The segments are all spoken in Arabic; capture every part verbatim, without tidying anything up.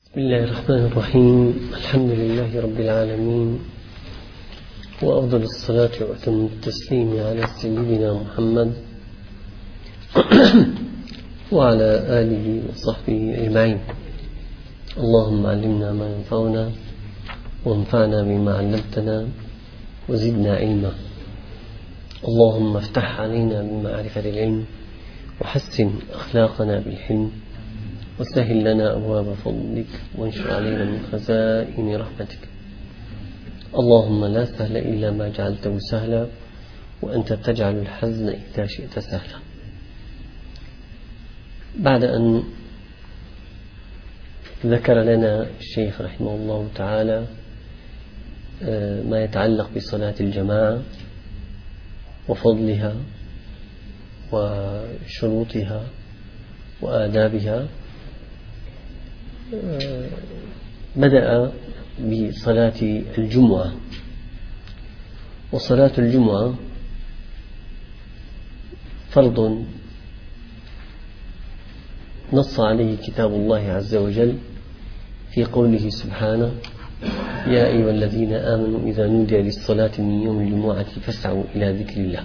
بسم الله الرحمن الرحيم. الحمد لله رب العالمين، وأفضل الصلاة وأتم التسليم على سيدنا محمد وعلى آله وصحبه أجمعين. اللهم علمنا ما ينفعنا وانفعنا بما علمتنا وزدنا علما. اللهم افتح علينا بمعرفة العلم وحسن أخلاقنا بالحلم وسهل لنا أبواب فضلك وانشر علينا من خزائن رحمتك. اللهم لا سهل إلا ما جعلته سهلا وأنت تجعل الحزن إذا شئت سهلا. بعد أن ذكر لنا الشيخ رحمه الله تعالى ما يتعلق بصلاة الجماعة وفضلها وشروطها وآدابها، بدأ بصلاة الجمعة. وصلاة الجمعة فرض نص عليه كتاب الله عز وجل في قوله سبحانه: يا أيها الذين آمنوا إذا نودي للصلاة من يوم الجمعة فاسعوا إلى ذكر الله.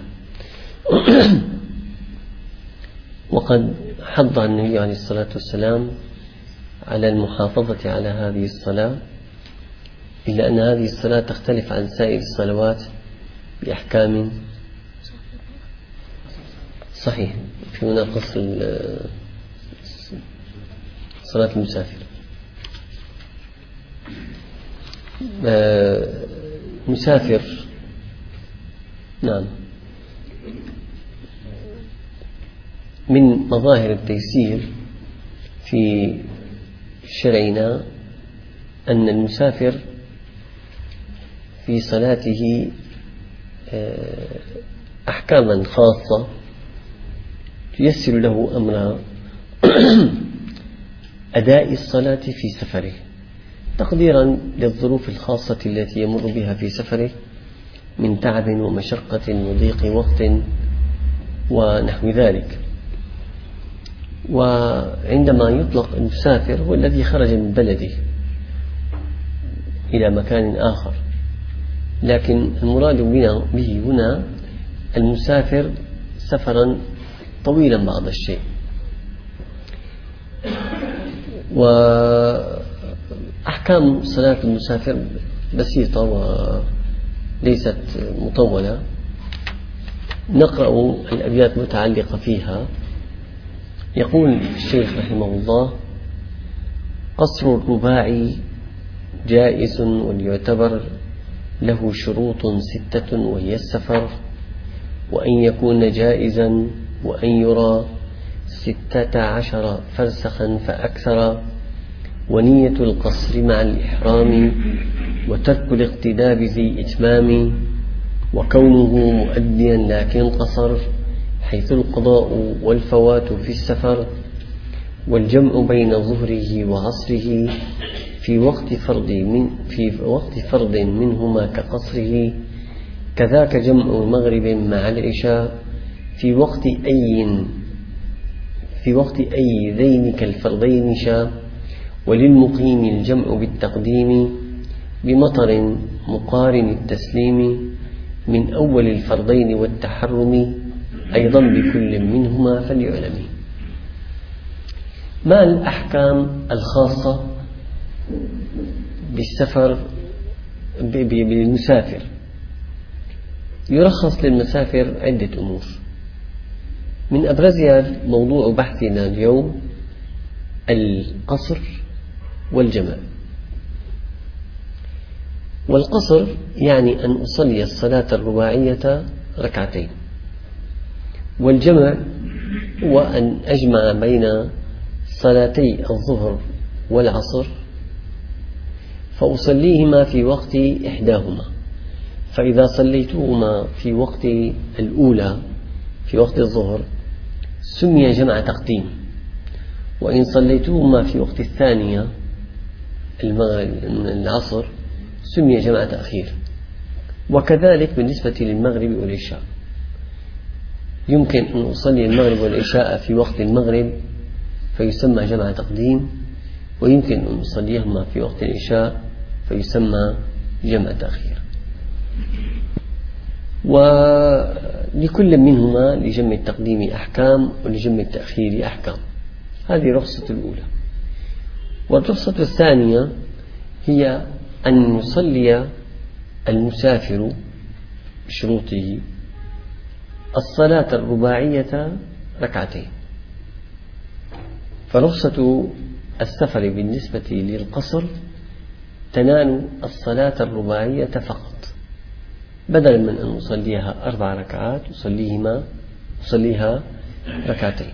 وقد حض النبي عليه الصلاة والسلام على المحافظة على هذه الصلاة، إلا أن هذه الصلاة تختلف عن سائر الصلوات بأحكام. صحيح، في هنا قصر صلاة المسافر. مسافر، نعم، من مظاهر التيسير في شرعنا أن المسافر في صلاته أحكاما خاصة تيسر له أمر أداء الصلاة في سفره، تقديرا للظروف الخاصة التي يمر بها في سفره من تعب ومشقة وضيق وقت ونحو ذلك. وعندما يطلق المسافر هو الذي خرج من بلده إلى مكان آخر، لكن المراد به هنا المسافر سفرا طويلا بعض الشيء. وأحكام صلاة المسافر بسيطة وليست مطولة، نقرأ الأبيات المتعلقة فيها. يقول الشيخ رحمه الله: قصر الرباعي جائز وليعتبر له شروط ستة، وهي السفر، وأن يكون جائزا، وأن يرى ستة عشر فرسخا فأكثر، ونية القصر مع الإحرام، وترك الاقتداء بذي إتمام، وكونه مؤديا لكن قصر، حيث القضاء والفوات في السفر، والجمع بين ظهره وعصره في وقت فرض من في وقت فرض منهما كقصره، كذاك جمع المغرب مع العشاء في وقت أي في وقت أي ذين كالفرضين شاء، وللمقيم الجمع بالتقديم بمطر مقارن التسليم، من أول الفرضين والتحرم أيضا بكل منهما فليعلم. ما الأحكام الخاصة بالسفر بالمسافر؟ يرخص للمسافر عدة أمور، من أبرزها موضوع بحثنا اليوم: القصر والجمع. والقصر يعني أن أصلي الصلاة الرباعية ركعتين، والجمع هو أن أجمع بين صلاتي الظهر والعصر فأصليهما في وقت إحداهما، فإذا صليتهما في وقت الأولى في وقت الظهر سمي جمع تقديم، وإن صليتهما في وقت الثانية العصر سمي جمع تأخير. وكذلك بالنسبة للمغرب والعشاء، يمكن أن أصلي المغرب والعشاء في وقت المغرب فيسمى جمع تقديم، ويمكن أن نصليهما في وقت العشاء فيسمى جمع تأخير. ولكل منهما لجمع التقديم أحكام ولجمع التأخير أحكام. هذه الرخصة الأولى. والرخصة الثانية هي أن يصلي المسافر بشروطه الصلاة الرباعية ركعتين. فرخصة السفر بالنسبة للقصر تنال الصلاة الرباعية فقط، بدلا من أن نصليها أربع ركعات نصليهما نصليها ركعتين.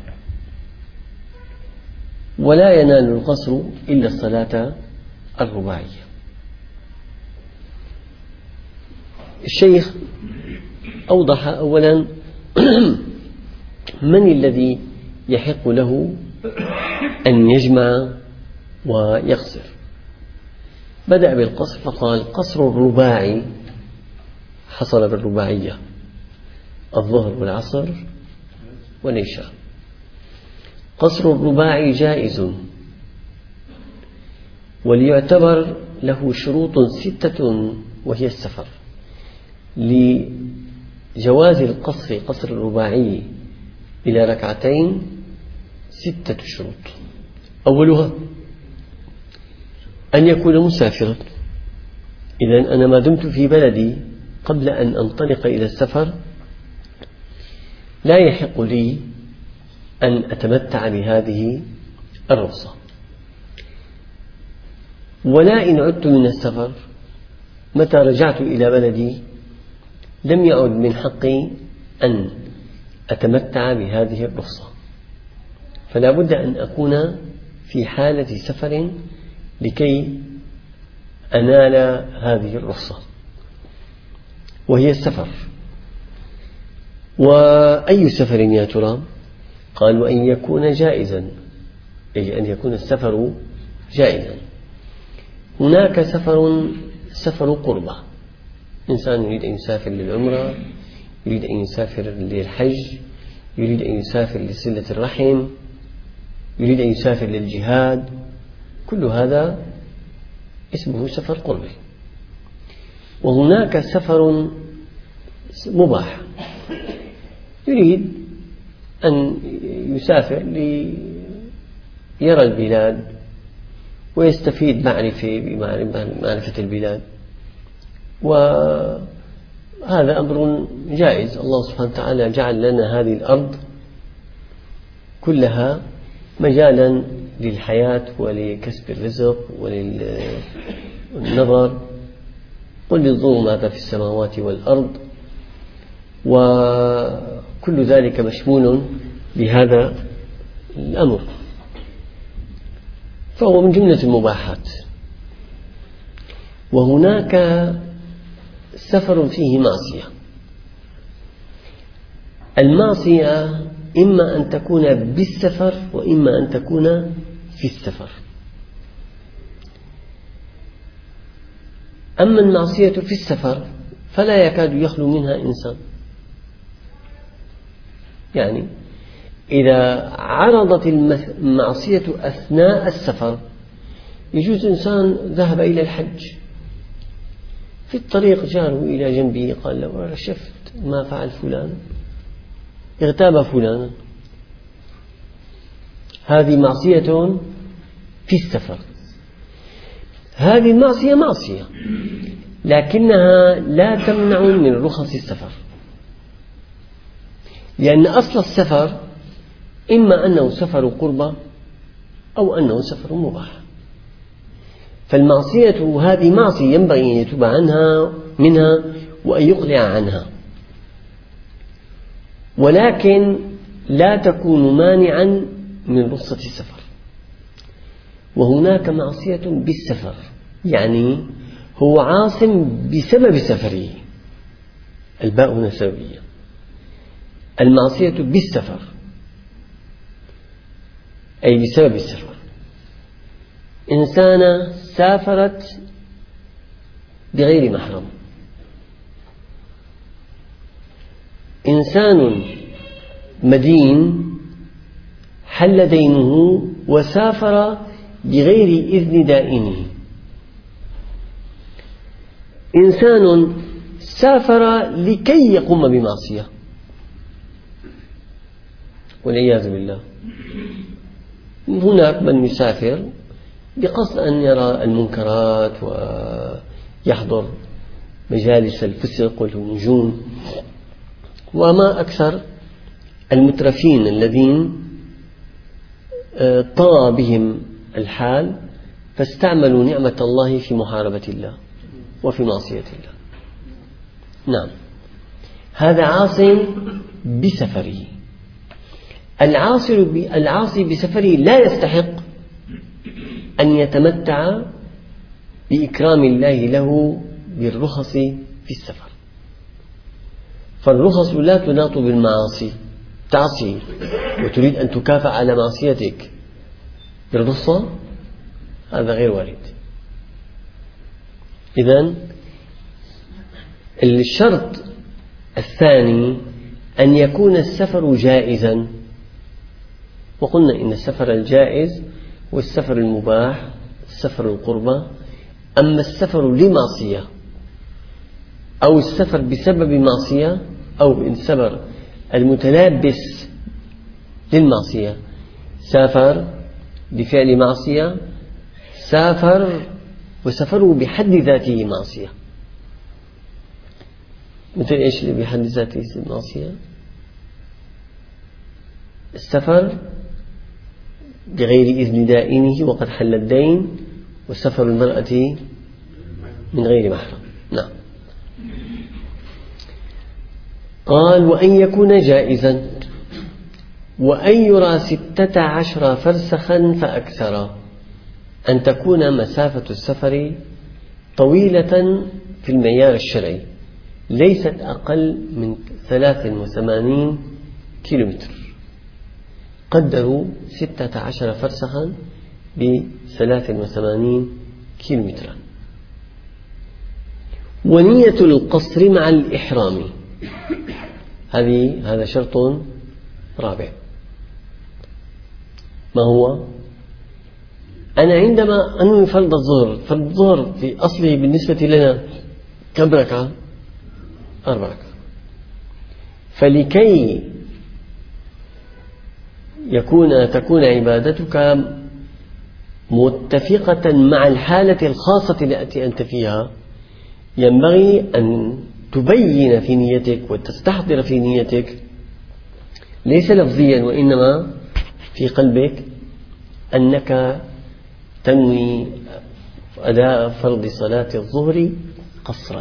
ولا ينال القصر إلا الصلاة الرباعية. الشيخ أوضح أولا من الذي يحق له أن يجمع ويقصر. بدأ بالقصر فقال قصر الرباعي حصل بالرباعية الظهر والعصر والعشاء. قصر الرباعي جائز وليعتبر له شروط ستة وهي السفر. لجواز القصر قصر الرباعي إلى ركعتين ستة شروط. أولها أن يكون مسافرا. إذن أنا ما دمت في بلدي قبل أن أنطلق إلى السفر لا يحق لي أن أتمتع بهذه الرخصة. ولا إن عدت من السفر متى رجعت إلى بلدي لم يعد من حقي أن أتمتع بهذه الرخصة. فلا بد أن أكون في حالة سفر لكي أنال هذه الرخصة وهي السفر. وأي سفر يا ترى؟ قالوا أن يكون جائزا، أي أن يكون السفر جائزا. هناك سفر سفر قربة، إنسان يريد أن يسافر للعمرة، يريد أن يسافر للحج، يريد أن يسافر لصلة الرحم، يريد أن يسافر للجهاد، كل هذا اسمه سفر قربة. وهناك سفر مباح، يريد أن يسافر ليرى البلاد ويستفيد معرفة بمعرفة البلاد، وهذا أمر جائز. الله سبحانه وتعالى جعل لنا هذه الأرض كلها مجالا للحياة ولكسب الرزق وللنظر. قل انظروا ماذا في السماوات والأرض، وكل ذلك مشمول بهذا الأمر، فهو من جملة المباحات. وهناك سفر فيه معصية. المعصية إما أن تكون بالسفر وإما أن تكون في السفر. أما المعصية في السفر فلا يكاد يخلو منها إنسان. يعني إذا عرضت المعصية أثناء السفر، يجوز إنسان ذهب إلى الحج، في الطريق جاره إلى جنبه قال له شفت ما فعل فلان، اغتاب فلانا. هذه معصية في السفر. هذه المعصية معصية لكنها لا تمنع من رخص السفر، لأن أصل السفر إما أنه سفر قربة أو أنه سفر مباح. فالمعصية هذه معصية ينبغي أن يتوب عنها منها وأن يقلع عنها، ولكن لا تكون مانعا من رخصة السفر. وهناك معصية بالسفر، يعني هو عاصم بسبب سفره، الباء هنا سببية. المعصية بالسفر أي بسبب السفر. إنسانة سافرت بغير محرم، إنسان مدين حل دينه وسافر بغير إذن دائنه. إنسان سافر لكي يقوم بمعصية والعياذ بالله. هناك من يسافر بقصد أن يرى المنكرات ويحضر مجالس الفسق والهجوم، وما أكثر المترفين الذين طغى بهم الحال فاستعملوا نعمة الله في محاربة الله وفي معصية الله. نعم، هذا عاص بسفره. العاصي بسفره لا يستحق أن يتمتع بإكرام الله له بالرخص في السفر، فالرخص لا تناط بالمعاصي. تعصي وتريد أن تكافأ على معصيتك بالرخصة، هذا غير وارد. إذن الشرط الثاني أن يكون السفر جائزا، وقلنا إن السفر الجائز والسفر المباح السفر القربة. أما السفر لمعصية أو السفر بسبب معصية أو السفر المتلابس للمعصية، سافر بفعل معصية، سافر وسفره بحد ذاته معصية. مثل إيش اللي بحد ذاته معصية؟ السفر بغير إذن دائنه وقد حل الدين، وسفر المرأة من غير محرم. نعم. قال: وأن يكون جائزا، وأن يرى ستة عشر فرسخا فأكثر، أن تكون مسافة السفر طويلة في المعيار الشرعي، ليست أقل من ثلاث وثمانين كيلومتر. قدروا ستة عشر فرسخا بثلاث وثمانين كيلومترا. ونية القصر مع الإحرام، هذه هذا شرط رابع. ما هو؟ أنا عندما أنوي فرض الظهر، فرض الظهر في أصله بالنسبة لنا كم ركعة؟ أربع ركعات. فلكي يكون تكون عبادتك متفقة مع الحالة الخاصة التي أنت فيها، ينبغي أن تبين في نيتك وتستحضر في نيتك، ليس لفظيا وإنما في قلبك، أنك تنوي أداء فرض صلاة الظهر قصرا.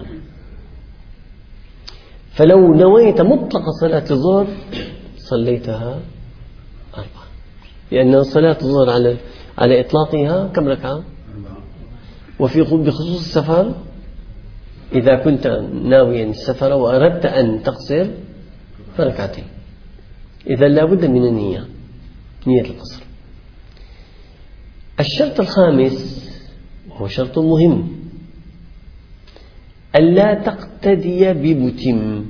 فلو نويت مطلق صلاة الظهر صليتها أربعة، لأن صلاة الظهر على على إطلاقها كم ركعة؟ وفي بخصوص السفر، إذا كنت ناويا السفر وأردت أن تقصر فركعتين. إذا لا بد من النية، نية القصر. الشرط الخامس وهو شرط مهم: ألا تقتدي بمتم.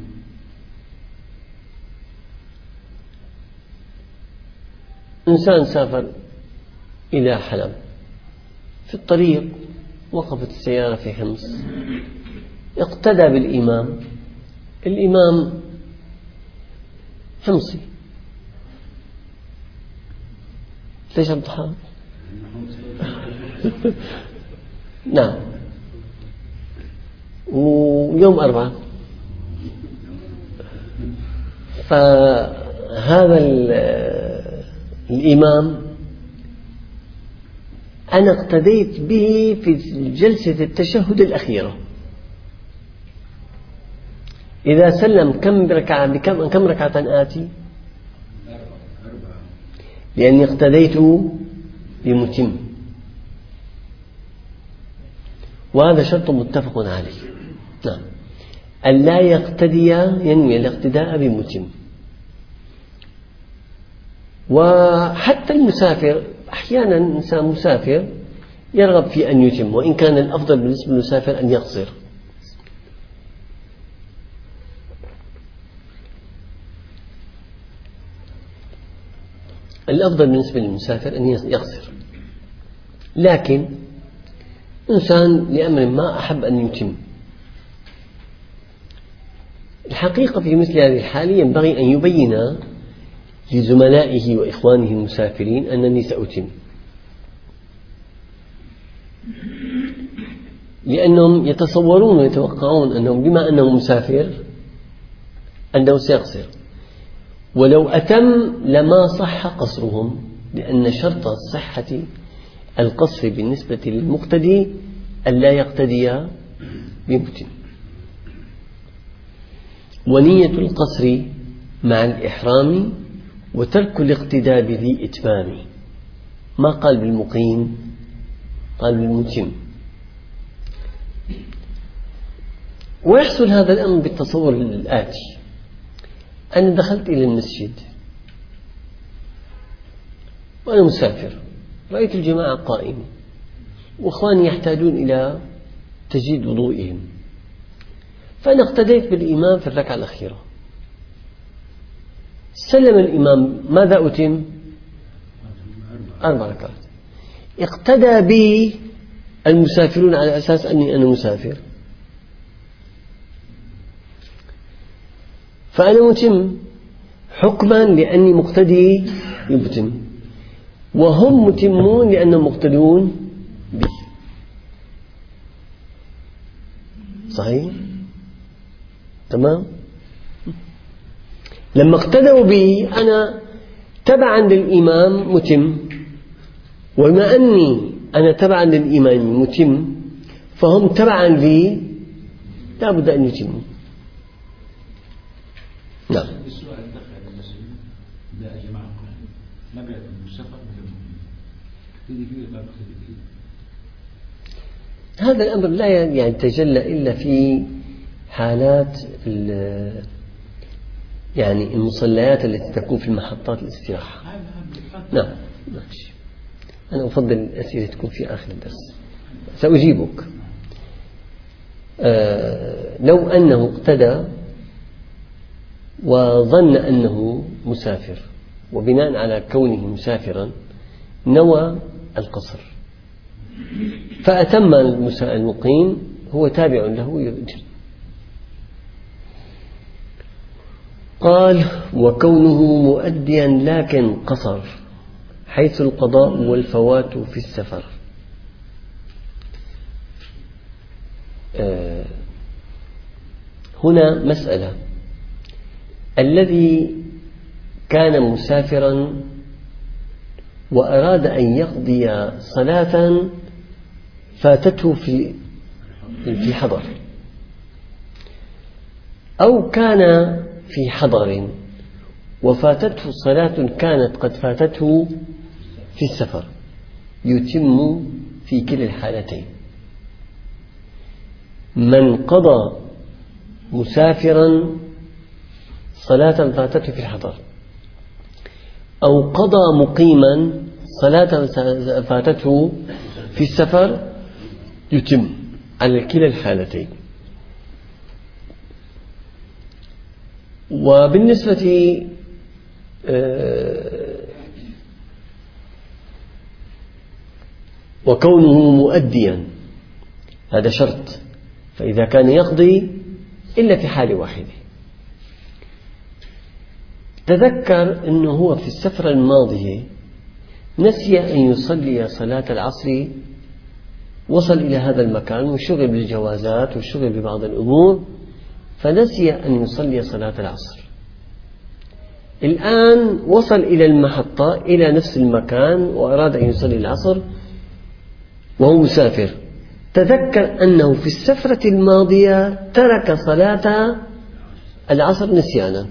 إنسان سافر إلى حلب، في الطريق وقفت السيارة في حمص، اقتدى بالإمام، الإمام حمصي، ليش الضحى؟ نعم. ويوم أربعة، فهذا الإمام أنا اقتديت به في جلسة التشهد الأخيرة. إذا سلم كم ركعة بكم كم ركعة آتي؟ لأني اقتديت بمتم، وهذا شرط متفق عليه. نعم، ألا يقتدي، ينوي الاقتداء بمتم. وحتى المسافر أحيانا إنسان مسافر يرغب في أن يتم، وإن كان الأفضل بالنسبة للمسافر أن يقصر. الأفضل بالنسبة للمسافر أن يقصر، لكن إنسان لأمر ما أحب أن يتم، الحقيقة في مثل هذه الحالة ينبغي أن يبين لزملائه وإخوانه المسافرين أنني سأتم، لأنهم يتصورون ويتوقعون أنهم بما أنه مسافر أنه سيقصر، ولو أتم لما صح قصرهم، لأن شرط صحة القصر بالنسبة للمقتدي ألا يقتدي بمتم. ونية القصر مع الإحرام وترك الاقتداء بذي إتمام، ما قال بالمقيم، قال بالمتم. ويحصل هذا الأمر بالتصور الآتي: أنا دخلت إلى المسجد وأنا مسافر، رأيت الجماعة قائمة وإخواني يحتاجون إلى تجديد وضوئهم، فأنا اقتديت بالإمام في الركعة الأخيرة، سلم الإمام، ماذا أتم؟ أربع ركعات. اقتدى بي المسافرون على أساس أني أنا مسافر، فأنا متم حكما لأني مقتدي بمتم، وهم متمون لأنهم مقتدون بي. صحيح؟ تمام؟ لما اقتدوا بي أنا تبعا للإمام متم، وبما أني أنا تبعا للإمام متم فهم تبعا لي لا بد أن يتموا. نعم. السؤال دخل المسجد لا جماعة ما بعد المسافر مثل المؤمنين هذا الأمر لا يعني يتجلى إلا في حالات يعني المصليات التي تكون في محطات الاستراحة. نعم ماشي. أنا أفضل الأسئلة تكون في آخر الدرس، سأجيبك. آه لو أنه اقتدى وظن أنه مسافر، وبناء على كونه مسافرا نوى القصر، فأتم المقيم، هو تابع له يؤجر. قال: وكونه مؤديا لكن قصر، حيث القضاء والفوات في السفر. آه هنا مسألة: الذي كان مسافرا وأراد أن يقضي صلاة فاتته في في حضر، أو كان في حضر وفاتته صلاة كانت قد فاتته في السفر، يتم في كلا الحالتين. من قضى مسافرا صلاة فاتته في الحضر، أو قضى مقيما صلاة فاتته في السفر، يتم على كلا الحالتين. وبالنسبة وكونه مؤديا هذا شرط، فإذا كان يقضي إلا في حال واحدة. تذكر أنه هو في السفرة الماضية نسي أن يصلي صلاة العصر، وصل إلى هذا المكان وشغل بالجوازات وشغل ببعض الأمور، فنسي أن يصلي صلاة العصر. الآن وصل إلى المحطة إلى نفس المكان وأراد أن يصلي العصر وهو مسافر، تذكر أنه في السفرة الماضية ترك صلاة العصر نسيانا.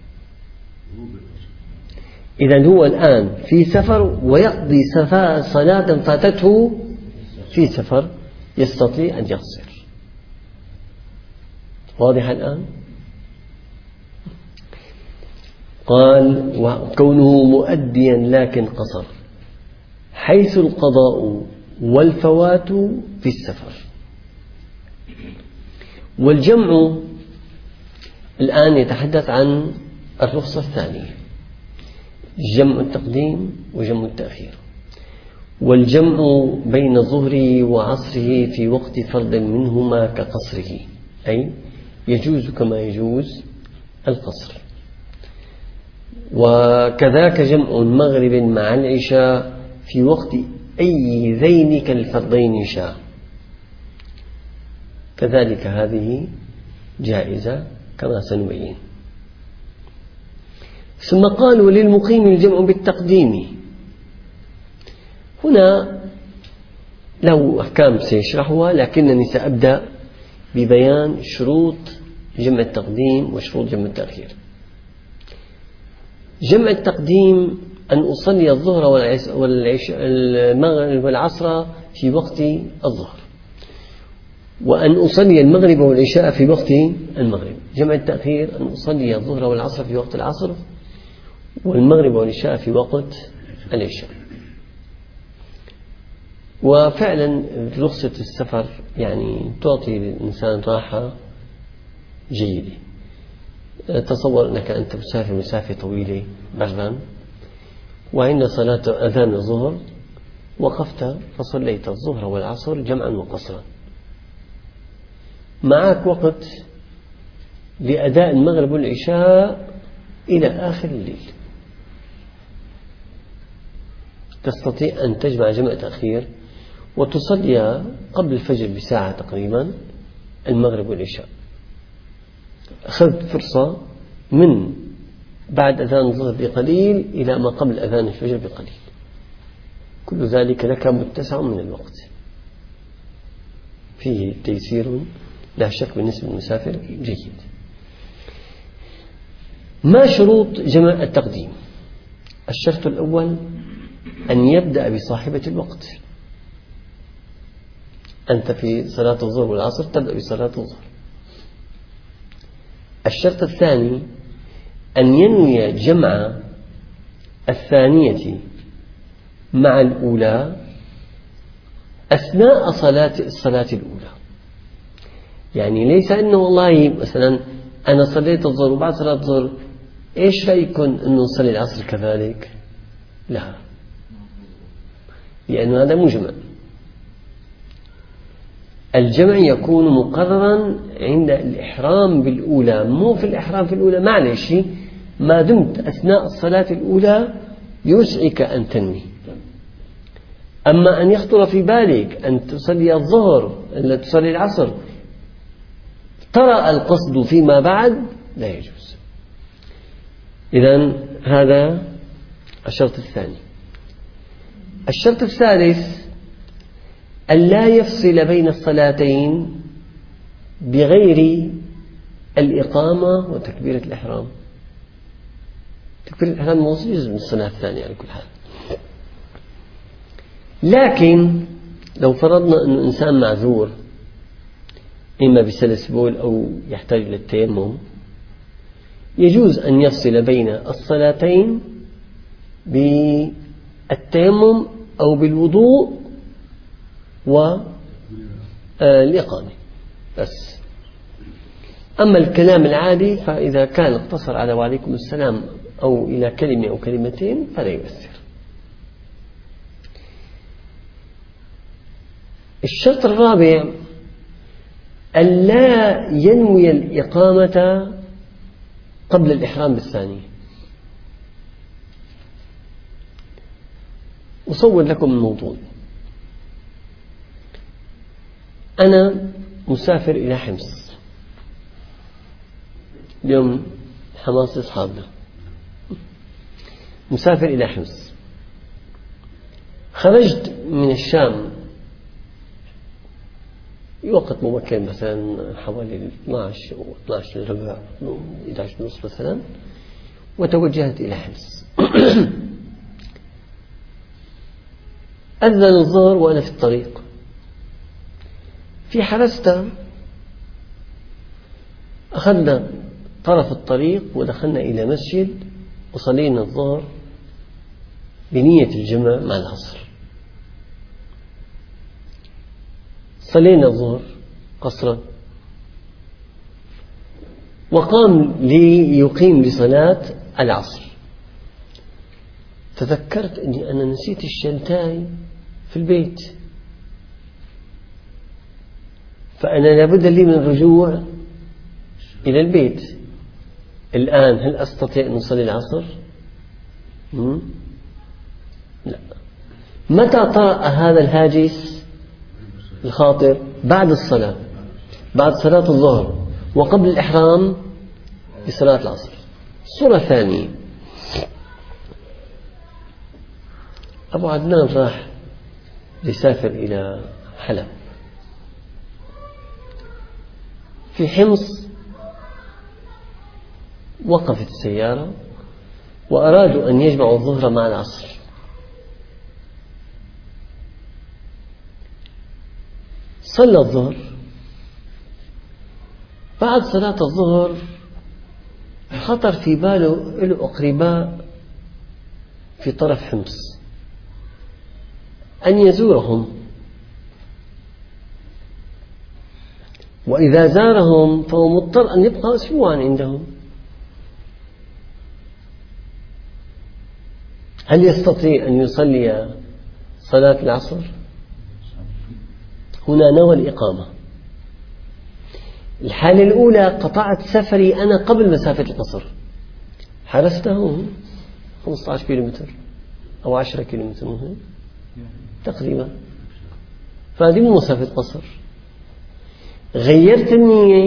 إذن هو الآن في سفر ويقضي صلاة فاتته في سفر، يستطيع أن يقصر. واضح الآن؟ قال: وكونه مؤديا لكن قصر، حيث القضاء والفوات في السفر. والجمع الآن يتحدث عن الرخصة الثانية، جمع التقديم وجمع التأخير. والجمع بين ظهره وعصره في وقت فرض منهما كقصره، أي يجوز كما يجوز القصر. وكذاك جمع المغرب مع العشاء في وقت أي ذينك الفرضين شاء، كذلك هذه جائزة كما سنبين. ثم قالوا للمقيم الجمع بالتقديم. هنا له أحكام سيشرحها، لكنني سأبدأ ببيان شروط جمع التقديم وشروط جمع التأخير. جمع التقديم أن أصلي الظهر والمغرب والعصر في وقت الظهر، وأن أصلي المغرب والعشاء في وقت المغرب. جمع التأخير أن أصلي الظهر والعصر في وقت العصر والمغرب والعشاء في وقت العشاء. وفعلا رخصة السفر يعني تعطي للإنسان راحة جيدة. تصور أنك أنت مسافر مسافة طويلة برا، وعند صلاة أذان الظهر وقفت فصليت الظهر والعصر جمعا وقصرا، معك وقت لأداء المغرب والعشاء إلى آخر الليل، تستطيع أن تجمع جمع تأخير وتصلي قبل الفجر بساعة تقريبا المغرب والعشاء. أخذت فرصة من بعد أذان الظهر بقليل إلى ما قبل أذان الفجر بقليل، كل ذلك لك متسع من الوقت، فيه تيسير لا شك بالنسبة للمسافر جيد. ما شروط جمع التقديم؟ الشرط الأول أن يبدأ بصاحبة الوقت. أنت في صلاة الظهر والعصر تبدأ بصلاة الظهر. الشرط الثاني أن ينوي جمع الثانية مع الأولى أثناء صلاة الصلاة الأولى. يعني ليس أنه والله مثلا أنا صليت الظهر وبعد صلاة الظهر إيش رأيكم أنه نصلي العصر كذلك؟ لا، لأن هذا مو جمع. الجمع يكون مقررا عند الإحرام بالأولى، مو في الإحرام في الأولى معلش، ما دمت أثناء الصلاة الأولى يسعك أن تنوي. أما أن يخطر في بالك أن تصلي الظهر أن تصلي العصر ترى القصد فيما بعد لا يجوز. إذن هذا الشرط الثاني. الشرط الثالث أن لا يفصل بين الصلاتين بغير الإقامة وتكبيرة الإحرام. تكبيرة الإحرام موصل جزء من الصلاة الثانية على كل حال. لكن لو فرضنا أن الإنسان معذور إما بسلس بول أو يحتاج إلى التيمم، يجوز أن يفصل بين الصلاتين بالتيمم أو بالوضوء والإقامة بس. أما الكلام العادي فإذا كان اقتصر على وعليكم السلام أو إلى كلمة أو كلمتين فلا يؤثر. الشرط الرابع ألا ينوي الإقامة قبل الإحرام بالثاني. أصور لكم الموضوع. أنا مسافر إلى حمص اليوم، حماس أصحابنا، مسافر إلى حمص. خرجت من الشام وقت مبكر مثلا حوالي اثناشر أو اثناشر ربع إحدى عشر ونصف مثلا، وتوجهت إلى حمص. أذن الظهر وأنا في الطريق، في حرسته أخذنا طرف الطريق ودخلنا إلى مسجد وصلينا الظهر بنية الجمع مع العصر. صلينا الظهر قصرا، وقام ليقيم لصلاة العصر. تذكرت أني أنا نسيت الشنتاي في البيت، فأنا لابد لي من الرجوع إلى البيت. الآن هل أستطيع أن أصلي العصر؟ لا. متى طرأ هذا الهاجس الخاطر؟ بعد الصلاة، بعد صلاة الظهر وقبل الإحرام بصلاة العصر. الصورة الثانية، أبو عدنان راح يسافر إلى حلب، في حمص وقفت السيارة وأرادوا أن يجمعوا الظهر مع العصر. صلى الظهر، بعد صلاة الظهر خطر في باله له أقرباء في طرف حمص أن يزورهم، وإذا زارهم فهو مضطر أن يبقى أسبوعا عندهم. هل يستطيع أن يصلي صلاة العصر؟ هنا نوى الإقامة. الحالة الأولى، قطعت سفري أنا قبل مسافة القصر، حرسته خمسة عشر كيلومتر أو عشرة كيلومتر تقريبا، فهذه مو مسافة قصر. غيرت النية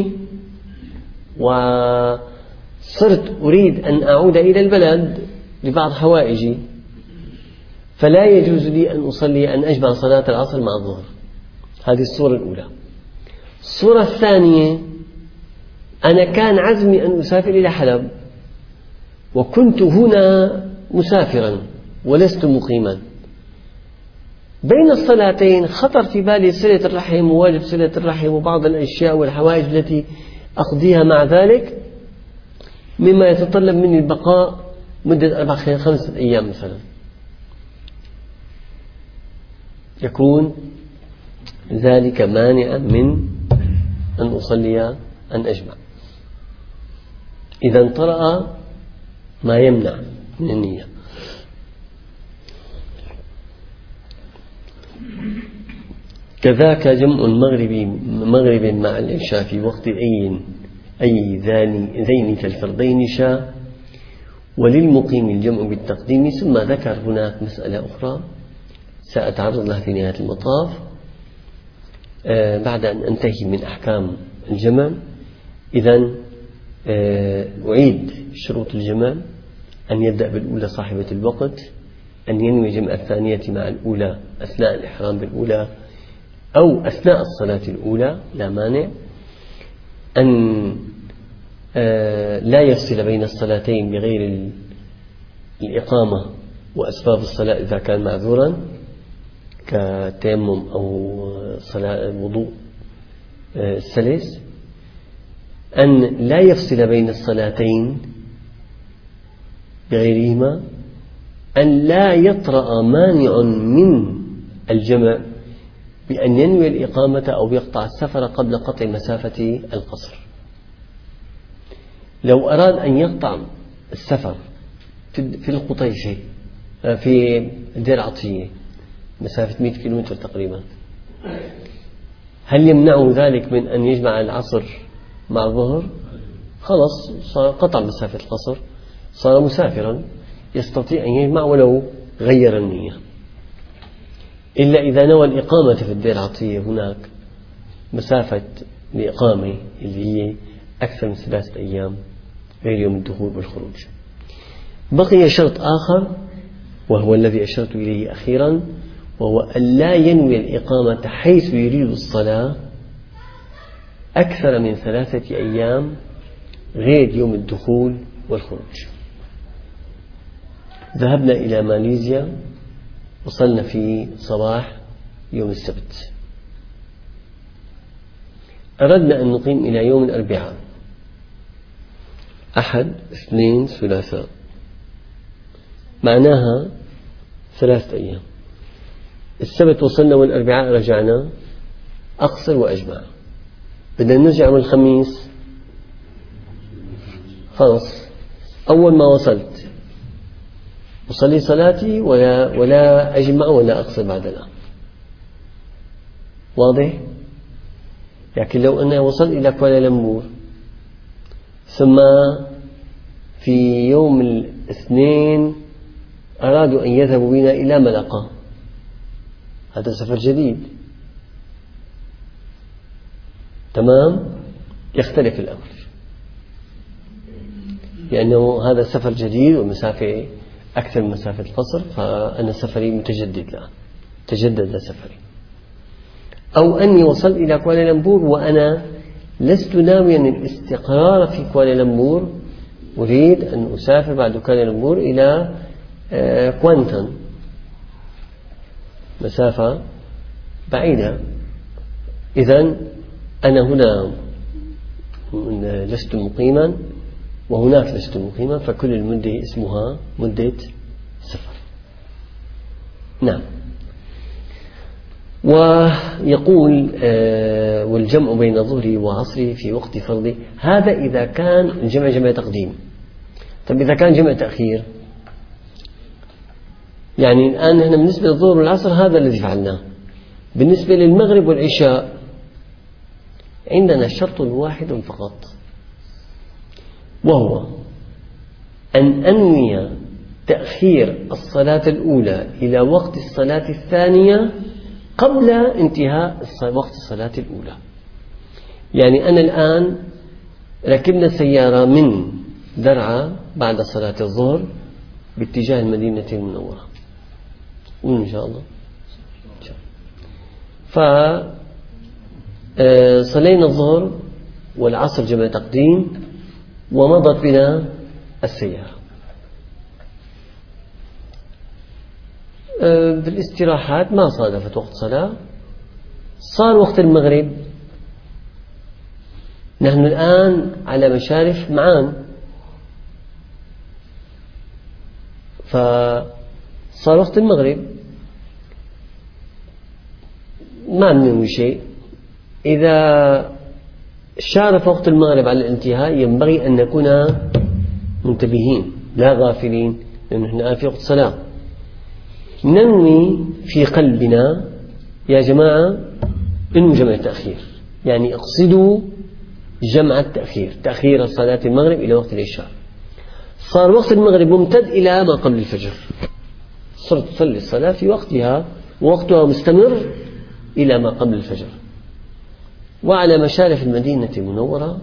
وصرت أريد أن أعود إلى البلد لبعض حوائجي، فلا يجوز لي أن أصلي أن أجمع صلاة العصر مع الظهر. هذه الصورة الأولى. الصورة الثانية، أنا كان عزمي أن أسافر إلى حلب وكنت هنا مسافرا ولست مقيما، بين الصلاتين خطر في بالي صلة الرحم وواجب صلة الرحم وبعض الأشياء والحوائج التي أقضيها مع ذلك، مما يتطلب مني البقاء مدة أربع خمسة أيام مثلا. يكون ذلك مانعا من أن أصلي أن أجمع. إذا طرأ ما يمنع من النية. كذاك جمع المغرب مغرب مع العشاء في وقت أي أي ذين كالفردين شاء، وللمقيم الجمع بالتقديم. ثم ذكر هناك مسألة أخرى سأتعرض لها في نهاية المطاف آه بعد أن أنتهي من أحكام الجمع. إذن آه أعيد شروط الجمع: أن يبدأ بالأولى صاحبة الوقت، أن ينوي جمع الثانية مع الأولى أثناء الإحرام بالأولى أو أثناء الصلاة الأولى لا مانع، أن آه لا يفصل بين الصلاتين بغير الإقامة وأسباب الصلاة إذا كان معذورا كتيمم أو صلاة وضوء السلس، أن لا يفصل بين الصلاتين بغيرهما، أن لا يطرأ مانع من الجمع بأن ينوي الإقامة أو يقطع السفر قبل قطع مسافة القصر. لو أراد أن يقطع السفر في القطيشة في دير عطية مسافة مئة كيلومتر تقريبا، هل يمنعه ذلك من أن يجمع العصر مع الظهر؟ خلص صار قطع مسافة القصر، صار مسافرا يستطيع أن يجمع ولو غير النية، إلا إذا نوى الإقامة في الدير العطية. هناك مسافة الإقامة اللي هي أكثر من ثلاثة أيام غير يوم الدخول والخروج. بقي شرط آخر وهو الذي أشرت إليه أخيرا، وهو أن لا ينوي الإقامة حيث يريد الصلاة أكثر من ثلاثة أيام غير يوم الدخول والخروج. ذهبنا إلى ماليزيا، وصلنا في صباح يوم السبت، أردنا أن نقيم إلى يوم الأربعاء، أحد اثنين ثلاثاء، معناها ثلاثة أيام. السبت وصلنا والأربعاء رجعنا، أقصر وأجمع. بدنا نرجع يوم الخميس، خلص أول ما وصلت أصلي صلاتي ولا ولا أجمع ولا أقصر بعد الآن. واضح؟ لكن لو أنا وصلت إلى كوالالمبور ثم في يوم الاثنين أرادوا أن يذهبوا بنا إلى ملقا، هذا سفر جديد، تمام؟ يختلف الأمر، لأنه هذا سفر جديد ومسافة أكثر من مسافة القصر، فأنا سفري متجدد الآن، تجدد سفري. أو أني وصلت إلى كوالالمبور وأنا لست ناويا الاستقرار في كوالالمبور، أريد أن أسافر بعد كوالالمبور إلى كوانتن، مسافة بعيدة، إذن أنا هنا لست مقيما وهناك لست مقيما، فكل المدة اسمها مدة سفر. نعم. ويقول والجمع بين ظهري وعصري في وقت فرضي، هذا إذا كان الجمع جمع تقديم. طيب إذا كان جمع تأخير، يعني الآن نحن بالنسبة للظهر والعصر هذا الذي فعلناه. بالنسبة للمغرب والعشاء عندنا شرط واحد فقط، وهو أن أنوي تأخير الصلاة الأولى إلى وقت الصلاة الثانية قبل انتهاء وقت الصلاة الأولى. يعني أنا الآن ركبنا سيارة من درعا بعد صلاة الظهر باتجاه المدينة المنورة، إن شاء الله. فصلينا الظهر والعصر جمع تقديم ومضت بنا السيارة. بالاستراحات ما صادفت وقت صلاة، صار وقت المغرب، نحن الآن على مشارف معان، فصار وقت المغرب ما ننوي شيء. إذا شارف وقت المغرب على الانتهاء ينبغي أن نكون منتبهين لا غافلين، لأن نحن الآن في وقت صلاة. ننوي في قلبنا يا جماعة إنه جمع التأخير، يعني اقصدوا جمع التأخير، تأخير صلاة المغرب إلى وقت العشاء. صار وقت المغرب ممتد إلى ما قبل الفجر، صرت تصلي الصلاة في وقتها ووقتها مستمر إلى ما قبل الفجر. وعلى مشارف المدينة المنورة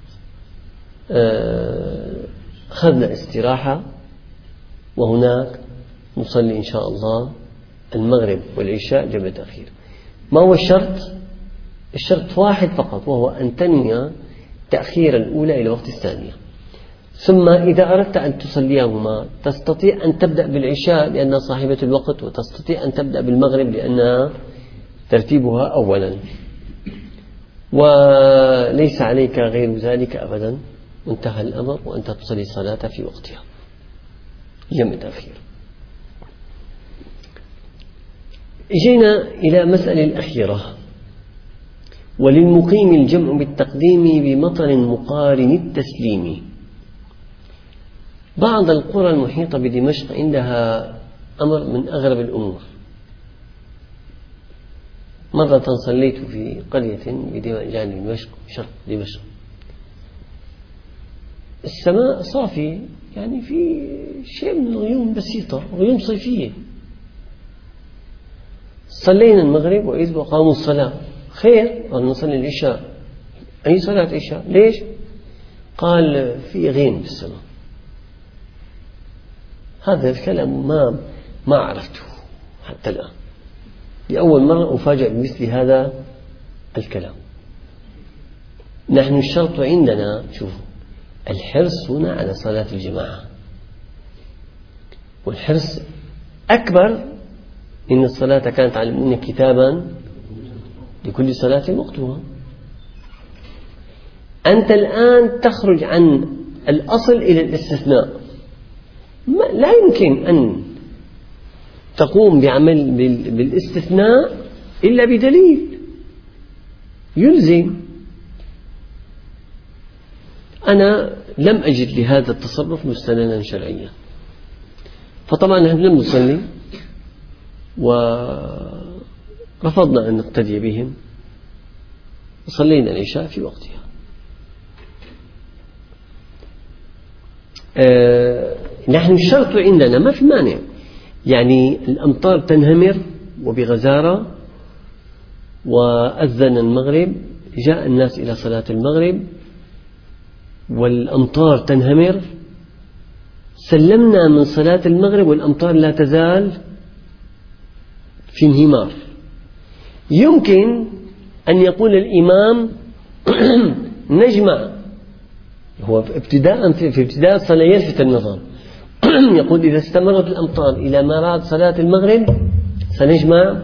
أخذنا استراحة، وهناك نصلي إن شاء الله المغرب والعشاء جمع تأخير. ما هو الشرط؟ الشرط واحد فقط، وهو أن تنوي تأخير الأولى إلى وقت الثانية. ثم إذا أردت أن تصليهما تستطيع أن تبدأ بالعشاء لأنها صاحبة الوقت، وتستطيع أن تبدأ بالمغرب لأنها ترتيبها أولا، وليس عليك غير ذلك أبدا، وانتهى الأمر وأنت تصلي الصلاة في وقتها جمع تأخير. جينا إلى مسألة الأخيرة، وللمقيم الجمع بالتقديم بمطر مقارن التسليم. بعض القرى المحيطة بدمشق عندها أمر من أغرب الأمور. مرة صليت في قرية بجانب دمشق شرق دمشق، السماء صافي، يعني في شيء من الغيوم بسيطة، غيوم صيفية. صلينا المغرب وإذ وقاموا الصلاة، خير، قال نصلي العشاء. أي صلاة عشاء؟ ليش؟ قال في غيم في السماء. هذا الكلام ما ما عرفته حتى الآن، لأول مرة أفاجأ بمثل هذا الكلام. نحن الشرط عندنا، شوفوا، الحرص هنا على صلاة الجماعة، والحرص أكبر إن الصلاة كانت علمنا كتابا لكل صلاة وقتها. أنت الآن تخرج عن الأصل إلى الاستثناء، لا يمكن أن تقوم بعمل بالاستثناء إلا بدليل يلزم. أنا لم أجد لهذا التصرف مستندا شرعيا، فطبعا نحن لم نصلي ورفضنا أن نقتدي بهم، وصلينا العشاء في وقتها. آه نحن الشرط عندنا ما في مانع، يعني الأمطار تنهمر وبغزارة وأذن المغرب، جاء الناس إلى صلاة المغرب والأمطار تنهمر، سلمنا من صلاة المغرب والأمطار لا تزال في انهمار. يمكن أن يقول الإمام نجمع، هو ابتداء في ابتداء الصلاة يلفت النظر يقول إذا استمرت الأمطار إلى ما بعد صلاة المغرب سنجمع،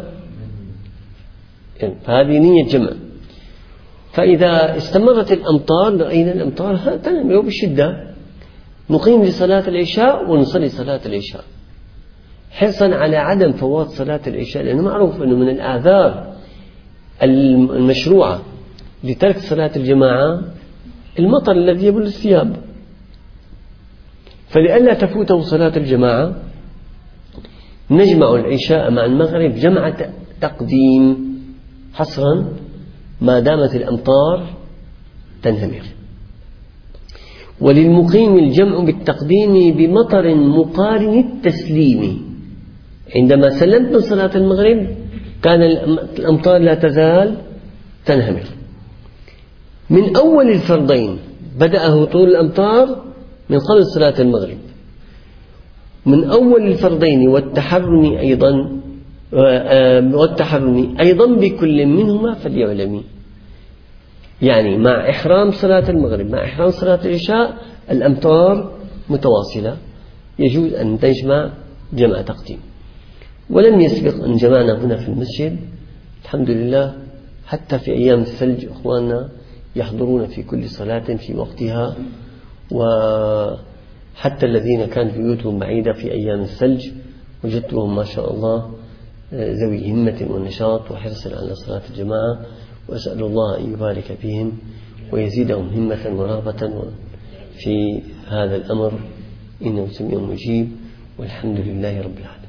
فهذه نية جمع. فإذا استمرت الأمطار رأينا الأمطار تنمر بشدة، نقيم لصلاة العشاء ونصلي صلاة العشاء حرصا على عدم فوات صلاة العشاء، لأنه معروف أنه من الأعذار المشروعة لترك صلاة الجماعة المطر الذي يبل الثياب. فلئلا تفوته صلاة الجماعة نجمع العشاء مع المغرب جمع تقديم حصرا ما دامت الأمطار تنهمر. وللمقيم الجمع بالتقديم بمطر مقارن التسليم، عندما سلمت من صلاة المغرب كان الأمطار لا تزال تنهمر. من أول الفرضين بدأ هطول الأمطار من قبل صلاة المغرب، من أول الفرضين والتحرم أيضا والتحرم أيضا بكل منهما فليعلم، يعني مع إحرام صلاة المغرب مع إحرام صلاة العشاء الأمطار متواصلة، يجوز أن تجمع جمع تقديم. ولم يسبق أن جمعنا هنا في المسجد الحمد لله، حتى في أيام الثلج أخواننا يحضرون في كل صلاة في وقتها، وحتى الذين كانت بيوتهم بعيدة في أيام الثلج وجدتهم ما شاء الله ذوي همة ونشاط وحرص على صلاة الجماعة، وأسأل الله أن يبارك فيهم ويزيدهم همة ورغبة في هذا الأمر، إنه سميع مجيب، والحمد لله رب العالمين.